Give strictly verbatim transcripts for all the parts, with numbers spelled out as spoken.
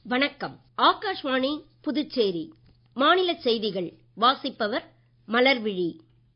வணக்கம். ஆகாஷ்வாணி புதுச்சேரி மாநில செய்திகள் வாசிப்பவர் மலர்விழி.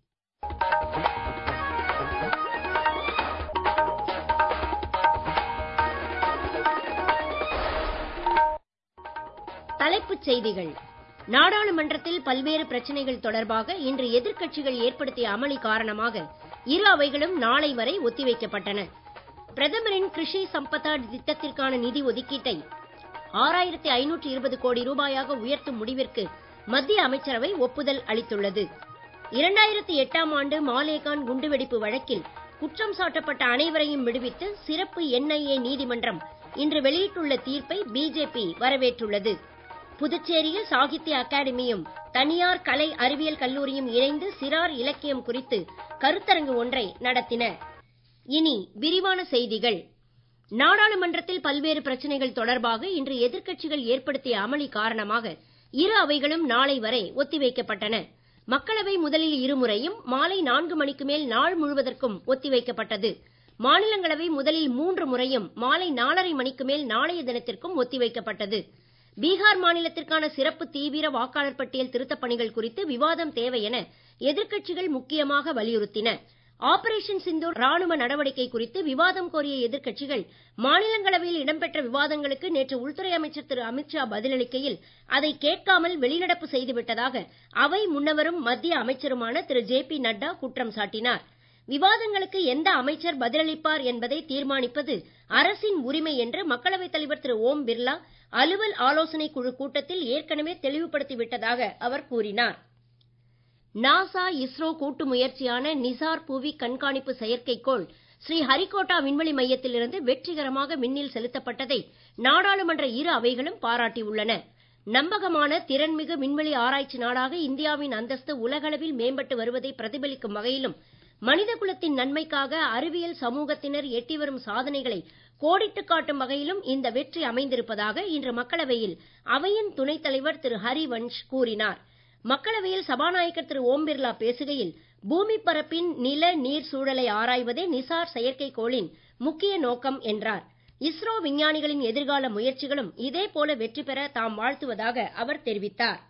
தலைப்புச் செய்திகள். நாடாளுமன்றத்தில் பல்வேறு பிரச்சனைகள் தொடர்பாக இன்று எதிர்க்கட்சிகள் ஏற்படுத்திய அமளி காரணமாக இரு அவைகளும் நாளை வரை ஒத்திவைக்கப்பட்டன. பிரதமரின் கிருஷி சம்பதா திட்டத்திற்கான நிதி ஒதுக்கீட்டை ஆறாயிரத்து ஐநூற்று இருபது கோடி ரூபாயாக உயர்த்தும் முடிவிற்கு மத்திய அமைச்சரவை ஒப்புதல் அளித்துள்ளது. இரண்டாயிரத்து எட்டாம் ஆண்டு மாலேகான் குண்டுவெடிப்பு வழக்கில் குற்றம் சாட்டப்பட்ட அனைவரையும் விடுவித்து சிறப்பு என் ஐ ஏ நீதிமன்றம் இன்று வெளியிட்டுள்ள தீர்ப்பை பிஜேபி வரவேற்றுள்ளது. புதுச்சேரியில் சாகித்ய அகாடமியும் தனியார் கலை அறிவியல் கல்லூரியும் இணைந்து சிறார் இலக்கியம் குறித்து கருத்தரங்கு ஒன்றை நடத்தின. இனி விரிவான செய்திகள். நாடாளுமன்றத்தில் பல்வேறு பிரச்சனைகள் தொடர்பாக இன்று எதிர்க்கட்சிகள் ஏற்படுத்திய அமளி காரணமாக இரு அவைகளும் நாளை வரை ஒத்திவைக்கப்பட்டன. மக்களவை முதலில் இருமுறையும் மாலை நான்கு மணிக்கு மேல் நாள் முழுவதற்கும் ஒத்திவைக்கப்பட்டது. மாநிலங்களவை முதலில் மூன்று முறையும் மாலை நாலரை மணிக்கு மேல் நாளைய தினத்திற்கும் ஒத்திவைக்கப்பட்டது. பீகார் மாநிலத்திற்கான சிறப்பு தீவிர வாக்காளர் பட்டியல் திருத்தப் பணிகள் குறித்து விவாதம் தேவை என எதிர்க்கட்சிகள் முக்கியமாக வலியுறுத்தின. ஆபரேஷன் சிந்தூர் ராணுவ நடவடிக்கை குறித்து விவாதம் கோரிய எதிர்க்கட்சிகள் மாநிலங்களவையில் இடம்பெற்ற விவாதங்களுக்கு நேற்று உள்துறை அமைச்சர் திரு அமித்ஷா பதிலளிக்கையில் அதை கேட்காமல் வெளிநடப்பு செய்துவிட்டதாக அவை முன்னவரும் மத்திய அமைச்சருமான திரு ஜே பி நட்டா குற்றம் சாட்டினார். விவாதங்களுக்கு எந்த அமைச்சர் பதிலளிப்பார் என்பதை தீர்மானிப்பது அரசின் உரிமை என்று மக்களவைத் தலைவர் திரு ஓம் பிர்லா அலுவல் ஆலோசனை குழு கூட்டத்தில் ஏற்கனவே தெளிவுபடுத்திவிட்டதாக அவர் கூறினார். நாசா இஸ்ரோ கூட்டு முயற்சியான நிசார் புவி கண்காணிப்பு செயற்கைக்கோள் ஸ்ரீஹரிகோட்டா விண்வெளி மையத்திலிருந்து வெற்றிகரமாக விண்ணில் செலுத்தப்பட்டதை நாடாளுமன்ற இரு அவைகளும் பாராட்டியுள்ளன. நம்பகமான திறன்மிகு விண்வெளி ஆராய்ச்சி நாடாக இந்தியாவின் அந்தஸ்து உலகளவில் மேம்பட்டு வருவதை பிரதிபலிக்கும் வகையிலும் மனித குலத்தின் நன்மைக்காக அறிவியல் சமூகத்தினர் எட்டி வரும் சாதனைகளை கோடிட்டு காட்டும் வகையிலும் இந்த வெற்றி அமைந்திருப்பதாக இன்று மக்களவையில் அவையின் துணைத் தலைவர் திரு ஹரிவன்ஷ் கூறினார். மக்களவையில் சபாநாயகர் திரு ஓம் பிர்லா பேசுகையில் பூமி பரப்பின் நில நீர் சூழலை ஆராய்வதே நிசார் செயற்கைக்கோளின் முக்கிய நோக்கம் என்றார். இஸ்ரோ விஞ்ஞானிகளின் எதிர்கால முயற்சிகளும் இதே போல வெற்றி பெற தாம் வாழ்த்துவதாக அவர் தெரிவித்தார்.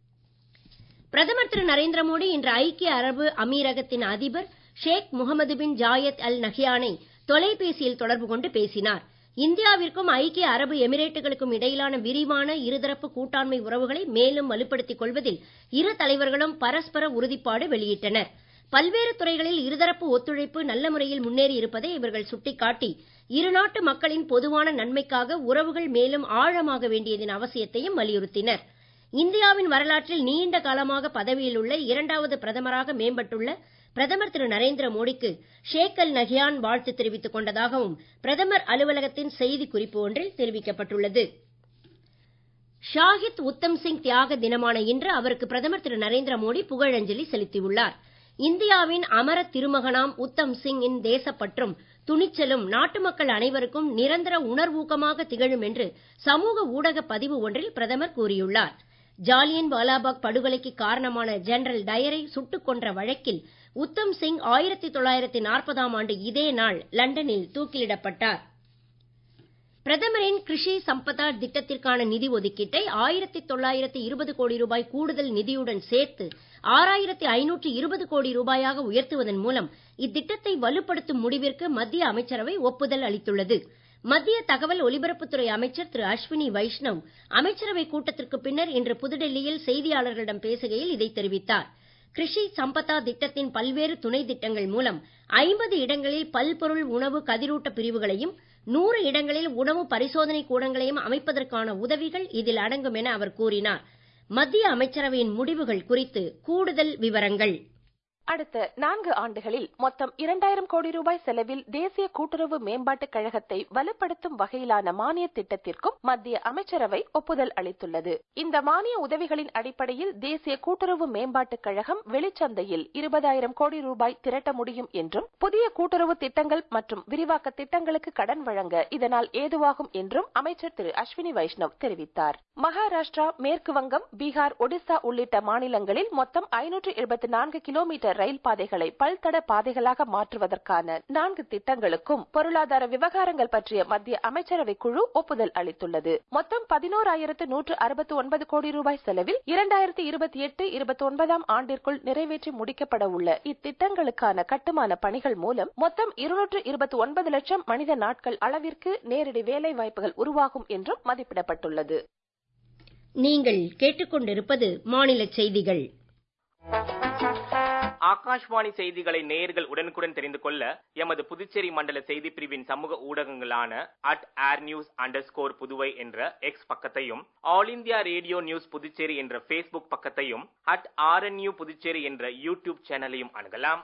பிரதமர் திரு நரேந்திர மோடி இன்று ஐக்கிய அரபு அமீரகத்தின் அதிபர் ஷேக் முகமது பின் ஜாயத் அல் நஹ்யானை தொலைபேசியில் தொடர்பு கொண்டு பேசினார். இந்தியாவிற்கும் ஐக்கிய அரபு எமிரேட்டுகளுக்கும் இடையிலான விரிவான இருதரப்பு கூட்டாண்மை உறவுகளை மேலும் வலுப்படுத்திக் கொள்வதில் இரு தலைவர்களும் பரஸ்பர உறுதிப்பாடு வெளியிட்டனர். பல்வேறு துறைகளில் இருதரப்பு ஒத்துழைப்பு நல்ல முறையில் முன்னேறி இருப்பதை இவர்கள் சுட்டிக்காட்டி இருநாட்டு மக்களின் பொதுவான நன்மைக்காக உறவுகள் மேலும் ஆழமாக வேண்டியதன் அவசியத்தையும் வலியுறுத்தினர். இந்தியாவின் வரலாற்றில் நீண்ட காலமாக பதவியில் உள்ள இரண்டாவது பிரதமராக மேம்பட்டுள்ள பிரதமர் திரு நரேந்திர மோடிக்கு ஷேக் அல் நஹ்யான் வாழ்த்து தெரிவித்துக் கொண்டதாகவும் பிரதமர் அலுவலகத்தின் செய்தி குறிப்பு ஒன்றில் தெரிவிக்கப்பட்டுள்ளது. ஷாஹித் உத்தம் சிங் தியாக தினமான இன்று அவருக்கு பிரதமர் திரு நரேந்திர மோடி புகழஞ்சலி செலுத்தியுள்ளார். இந்தியாவின் அமர திருமகனாம் உத்தம் சிங்கின் தேசப்பற்றும் துணிச்சலும் நாட்டு மக்கள் அனைவருக்கும் நிரந்தர உணர்வூக்கமாக திகழும் என்று சமூக ஊடக பதிவு ஒன்றில் பிரதமர் கூறியுள்ளார். ஜாலியன் வாலாபாக் படுகொலைக்கு காரணமான ஜெனரல் டயரை சுட்டுக் கொன்ற வழக்கில் உத்தம் சிங் ஆயிரத்தி தொள்ளாயிரத்தி நாற்பதாம் ஆண்டு இதே நாள் லண்டனில் தூக்கிலிடப்பட்டார். பிரதமரின் கிருஷி சம்பதா திட்டத்திற்கான நிதி ஒதுக்கீட்டை ஆயிரத்தி தொள்ளாயிரத்தி இருபது கோடி ரூபாய் கூடுதல் நிதியுடன் சேர்த்து ஆறாயிரத்தி ஐநூற்று இருபது கோடி ரூபாயாக உயர்த்துவதன் மூலம் இத்திட்டத்தை வலுப்படுத்தும் முடிவிற்கு மத்திய அமைச்சரவை ஒப்புதல் அளித்துள்ளது. மத்திய தகவல் ஒலிபரப்புத்துறை அமைச்சர் திரு அஸ்வினி வைஷ்ணவ் அமைச்சரவை கூட்டத்திற்கு பின்னர் இன்று புதுடெல்லியில் செய்தியாளர்களிடம் பேசுகையில் இதை தெரிவித்தார். கிருஷி சம்பதா திட்டத்தின் பல்வேறு துணை திட்டங்கள் மூலம் ஐம்பது இடங்களில் பல்பொருள் உணவு கதிரூட்ட பிரிவுகளையும் நூறு இடங்களில் உணவு பரிசோதனை கூடங்களையும் அமைப்பதற்கான உதவிகள் இதில் அடங்கும் என அவர் கூறினார். மத்திய அமைச்சரவையின் முடிவுகள் குறித்து கூடுதல் விவரங்கள். அடுத்த நான்கு ஆண்டுகளில் மொத்தம் இரண்டாயிரம் கோடி ரூபாய் செலவில் தேசிய கூட்டுறவு மேம்பாட்டுக் கழகத்தை வலுப்படுத்தும் வகையிலான மானிய திட்டத்திற்கும் மத்திய அமைச்சரவை ஒப்புதல் அளித்துள்ளது. இந்த மானிய உதவிகளின் அடிப்படையில் தேசிய கூட்டுறவு மேம்பாட்டுக் கழகம் வெளிச்சந்தையில் இருபதாயிரம் கோடி ரூபாய் திரட்ட முடியும் என்றும் புதிய கூட்டுறவு திட்டங்கள் மற்றும் விரிவாக்க திட்டங்களுக்கு கடன் வழங்க இதனால் ஏதுவாகும் என்றும் அமைச்சர் திரு அஸ்வினி வைஷ்ணவ் தெரிவித்தார். மகாராஷ்டிரா, மேற்கு வங்கம், பீகார், ஒடிசா உள்ளிட்ட மாநிலங்களில் மொத்தம் ஐநூற்று இருபத்தி நான்கு கிலோமீட்டர் ரயில் பாதைகளை பல்தட பாதைகளாக மாற்றுவதற்கான நான்கு திட்டங்களுக்கும் பொருளாதார விவகாரங்கள் பற்றிய மத்திய அமைச்சரவை குழு ஒப்புதல் அளித்துள்ளது. மொத்தம் பதினோராயிரத்து நூற்று அறுபத்தி ஒன்பது கோடி ரூபாய் செலவில் இரண்டாயிரத்தி இருபத்தி எட்டு இருபத்தி ஒன்பதாம் ஆண்டிற்குள் நிறைவேற்றி முடிக்கப்பட உள்ள இத்திட்டங்களுக்கான கட்டுமான பணிகள் மூலம் மொத்தம் இருநூற்று இருபத்தி ஒன்பது லட்சம் மனித நாட்கள் அளவிற்கு நேரடி வேலை வாய்ப்புகள் உருவாகும் என்றும் மதிப்பிடப்பட்டுள்ளது. நீங்கள் கேட்டுக்கொண்டிருப்பது மாநில செய்திகள். ஆகாஷ்வாணி செய்திகளை நேயர்கள் உடனுக்குடன் தெரிந்து கொள்ள எமது புதுச்சேரி மண்டல செய்தி பிரிவின் சமூக ஊடகங்களான at air news underscore Puduvai என்ற எக்ஸ் பக்கத்தையும், all India radio news Puducherry என்ற பேஸ்புக் பக்கத்தையும், அட் ஆர்என்யூ புதுச்சேரி என்ற யூடியூப் சேனலையும் அணுகலாம்.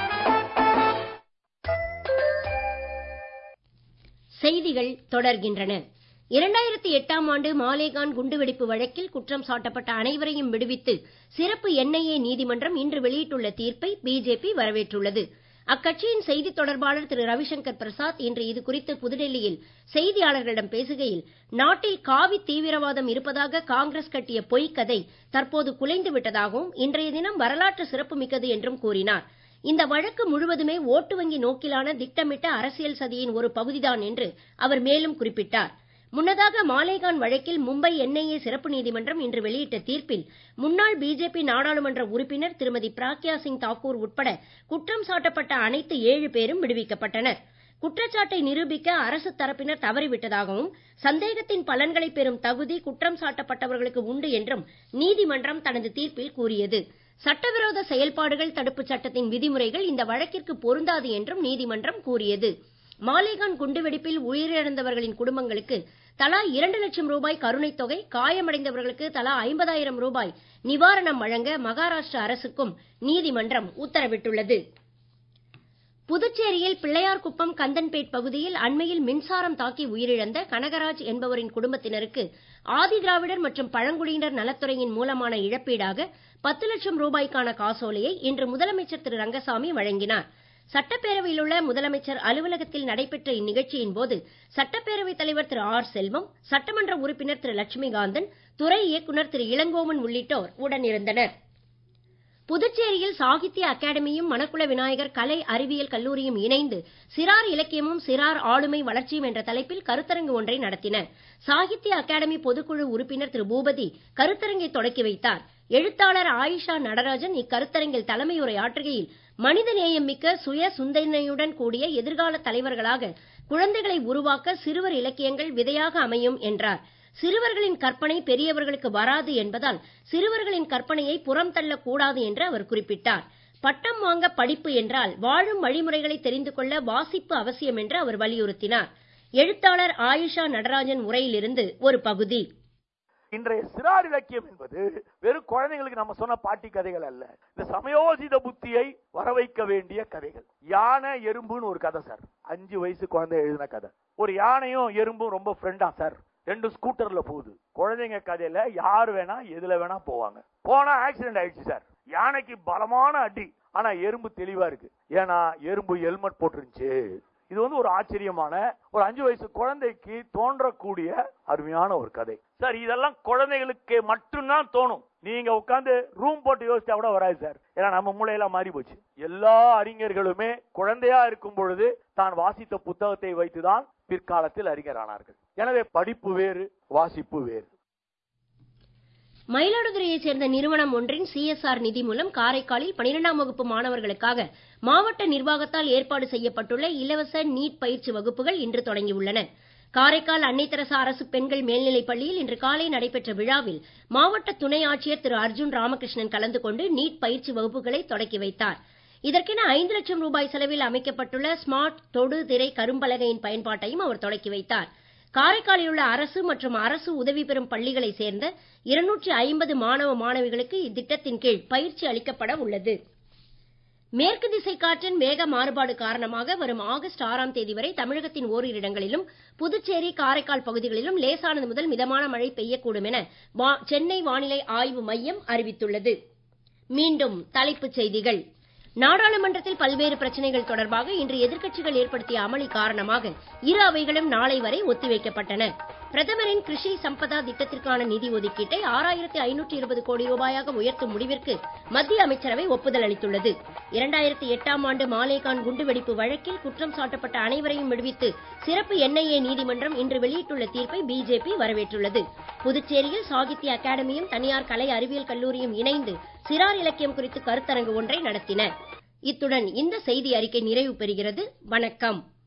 செய்திகள் தொடர்கின்றன. இரண்டாயிரத்தி எட்டாம் ஆண்டு மாலேகான் குண்டுவெடிப்பு வழக்கில் குற்றம் சாட்டப்பட்ட அனைவரையும் விடுவித்து சிறப்பு என்ஐஏ நீதிமன்றம் இன்று வெளியிட்டுள்ள தீர்ப்பை பிஜேபி வரவேற்றுள்ளது. அக்கட்சியின் செய்தி தொடர்பாளர் திரு ரவிசங்கர் பிரசாத் இன்று இது குறித்து புதுடெல்லியில் செய்தியாளர்களிடம் பேசுகையில், நாட்டில் காவி தீவிரவாதம் இருப்பதாக காங்கிரஸ் கட்டிய பொய்க்கதை தற்போது குலைந்து விட்டதாகவும் இன்றைய தினம் வரலாற்று சிறப்புமிக்கது என்றும் கூறினார். இந்த வழக்கு முழுவதுமே ஓட்டு வங்கி நோக்கிலான திட்டமிட்ட அரசியல் சதியின் ஒரு பகுதிதான் என்று அவர் மேலும் குறிப்பிட்டார். முன்னதாக மாலேகான் வழக்கில் மும்பை என்ஐஏ சிறப்பு நீதிமன்றம் இன்று வெளியிட்ட தீர்ப்பில் முன்னாள் பிஜேபி நாடாளுமன்ற உறுப்பினர் திருமதி பிராக்யா சிங் தாக்கூர் உட்பட குற்றம் சாட்டப்பட்ட அனைத்து ஏழு பேரும் விடுவிக்கப்பட்டனர். குற்றச்சாட்டை நிரூபிக்க அரசு தரப்பினர் தவறிவிட்டதாகவும் சந்தேகத்தின் பலன்களை பெறும் தகுதி குற்றம் சாட்டப்பட்டவர்களுக்கு உண்டு என்றும் நீதிமன்றம் தனது தீர்ப்பில் கூறியது. சட்டவிரோத செயல்பாடுகள் தடுப்புச் சட்டத்தின் விதிமுறைகள் இந்த வழக்கிற்கு பொருந்தாது என்றும் நீதிமன்றம் கூறியது. மாலேகான் குண்டுவெடிப்பில் உயிரிழந்தவர்களின் குடும்பங்களுக்கு தலா இரண்டு லட்சம் ரூபாய் கருணைத் தொகை, காயமடைந்தவர்களுக்கு தலா ஐம்பதாயிரம் ரூபாய் நிவாரணம் வழங்க மகாராஷ்டிரா அரசுக்கும் நீதிமன்றம் உத்தரவிட்டுள்ளது. புதுச்சேரியில் பிள்ளையார்குப்பம் கந்தன்பேட் பகுதியில் அண்மையில் மின்சாரம் தாக்கி உயிரிழந்த கனகராஜ் என்பவரின் குடும்பத்தினருக்கு ஆதிதிராவிடர் மற்றும் பழங்குடியினர் நலத்துறையின் மூலமான இழப்பீடாக பத்து லட்சம் ரூபாய்க்கான காசோலையை இன்று முதலமைச்சர் திரு ரங்கசாமி வழங்கினார். சட்டப்பேரவையில் உள்ள முதலமைச்சர் அலுவலகத்தில் நடைபெற்ற இந்நிகழ்ச்சியின் போது சட்டப்பேரவைத் தலைவர் திரு ஆர் செல்வம், சட்டமன்ற உறுப்பினர் திரு லட்சுமிகாந்தன், துறை இயக்குநர் திரு இளங்கோவன் உள்ளிட்டோர் உடனிருந்தனர். புதுச்சேரியில் சாகித்ய அகாடமியும் மணக்குள விநாயகர் கலை அறிவியல் கல்லூரியும் இணைந்து சிறார் இலக்கியமும் சிறார் ஆளுமை வளர்ச்சியும் என்ற தலைப்பில் கருத்தரங்கு ஒன்றை நடத்தின. சாகித்ய அகாடமி பொதுக்குழு உறுப்பினர் திரு பூபதி கருத்தரங்கை தொடக்கி வைத்தார். எழுத்தாளர் ஆயிஷா நடராஜன் இக்கருத்தரங்கில் தலைமையுரை ஆற்றுகையில், மனிதநேயம் மிக்க சுய சிந்தனையுடன் கூடிய எதிர்கால தலைவர்களாக குழந்தைகளை உருவாக்க சிறுவர் இலக்கியங்கள் விதையாக அமையும் என்றார். சிறுவர்களின் கற்பனை பெரியவர்களுக்கு வராது என்பதால் சிறுவர்களின் கற்பனையை புறம் தள்ளக்கூடாது என்று அவர் குறிப்பிட்டார். பட்டம் வாங்க படிப்பு என்றால் வாழும் வழிமுறைகளை தெரிந்து கொள்ள வாசிப்பு அவசியம் என்று அவர் வலியுறுத்தினார். எழுத்தாளர் ஆயிஷா நடராஜன் உரையிலிருந்து ஒரு பகுதி. இன்றைய சிறார் இலக்கியம் என்பது வெறும் குழந்தைகளுக்கு நம்ம சொன்ன பாட்டி கதைகள் அல்ல. இந்த சமயோசித புத்தியை வர வைக்க வேண்டிய கதைகள். யானை எறும்புன்னு ஒரு கதை சார், அஞ்சு வயசு குழந்தை எழுதின கதை. ஒரு யானையும் எறும்பும் ரொம்ப ஃப்ரெண்டா சார், ரெண்டு ஸ்கூட்டர்ல போகுது. குழந்தைங்க கதையில யார் வேணா எதுல வேணா போவாங்க. போனா ஆக்சிடென்ட் ஆயிடுச்சு சார். யானைக்கு பலமான அடி, ஆனா எறும்பு தெளிவா இருக்கு. ஏன்னா எறும்பு ஹெல்மெட் போட்டுருந்துச்சு. இது வந்து ஒரு ஆச்சரியமான ஒரு அஞ்சு வயசு குழந்தைக்கு தோன்றக்கூடிய அருமையான ஒரு கதை சார். இதெல்லாம் குழந்தைகளுக்கு மட்டும்தான் தோணும். நீங்க உட்கார்ந்து ரூம் போட்டு யோசிச்சா கூட வராது சார். ஏன்னா நம்ம மூளையெல்லாம் மாறி போச்சு. எல்லா அறிஞர்களுமே குழந்தையா இருக்கும் பொழுது தான் வாசித்த புத்தகத்தை வைத்துதான் பிற்காலத்தில் அறிஞரானார்கள். எனவே படிப்பு வேறு, வாசிப்பு வேறு. மயிலாடுதுறையைச் சேர்ந்த நிறுவனம் ஒன்றின் சிஎஸ்ஆர் நிதி மூலம் காரைக்காலில் பனிரெண்டாம் வகுப்பு மாணவர்களுக்காக மாவட்ட நிர்வாகத்தால் ஏற்பாடு செய்யப்பட்டுள்ள இலவச நீட் பயிற்சி வகுப்புகள் இன்று தொடங்கியுள்ளன. காரைக்கால் அன்னை தெரசா அரசு பெண்கள் மேல்நிலைப் பள்ளியில் இன்று காலை நடைபெற்ற விழாவில் மாவட்ட துணை ஆட்சியர் திரு அர்ஜுன் ராமகிருஷ்ணன் கலந்து கொண்டு நீட் பயிற்சி வகுப்புகளை தொடக்கி வைத்தார். இதற்கென ஐந்து லட்சம் ரூபாய் செலவில் அமைக்கப்பட்டுள்ள ஸ்மார்ட் தொடு திரை கரும்பலகையின் பயன்பாட்டையும் அவர் தொடக்கி வைத்தார். காரைக்காலில் உள்ள அரசு மற்றும் அரசு உதவி பெறும் பள்ளிகளை சேர்ந்த இருநூற்று ஐம்பது மாணவ மாணவிகளுக்கு இத்திட்டத்தின் கீழ் பயிற்சி அளிக்கப்பட உள்ளது. மேற்கு திசை காற்றின் வேக மாறுபாடு காரணமாக வரும் ஆகஸ்ட் ஆறாம் தேதி வரை தமிழகத்தின் ஓரிரு இடங்களிலும் புதுச்சேரி காரைக்கால் பகுதிகளிலும் லேசானது முதல் மிதமான மழை பெய்யக்கூடும் என சென்னை வானிலை ஆய்வு மையம் அறிவித்துள்ளது. மீண்டும் தலைப்புச் செய்திகள். நாடாளுமன்றத்தில் பல்வேறு பிரச்சனைகள் தொடர்பாக இன்று எதிர்க்கட்சிகள் ஏற்படுத்திய அமளி காரணமாக இரு அவைகளும் நாளை வரை ஒத்திவைக்கப்பட்டன. பிரதமரின் கிருஷி சம்பதா திட்டத்திற்கான நிதி ஒதுக்கீட்டை ஆறாயிரத்தி ஐநூற்றி இருபது கோடி ரூபாயாக உயர்த்தும் முடிவிற்கு மத்திய அமைச்சரவை ஒப்புதல் அளித்துள்ளது. இரண்டாயிரத்தி எட்டாம் ஆண்டு மாலேகான் குண்டுவெடிப்பு வழக்கில் குற்றம் சாட்டப்பட்ட அனைவரையும் விடுவித்து சிறப்பு என் ஐ ஏ நீதிமன்றம் இன்று வெளியிட்டுள்ள தீர்ப்பை பிஜேபி வரவேற்றுள்ளது. புதுச்சேரியில் சாகித்ய அகாடமியும் தனியார் கலை அறிவியல் கல்லூரியும் இணைந்து சிறார் இலக்கியம் குறித்து கருத்தரங்கு ஒன்றை நடத்தின. இத்துடன் இந்த செய்தி அறிக்கை நிறைவு பெறுகிறது. வணக்கம்.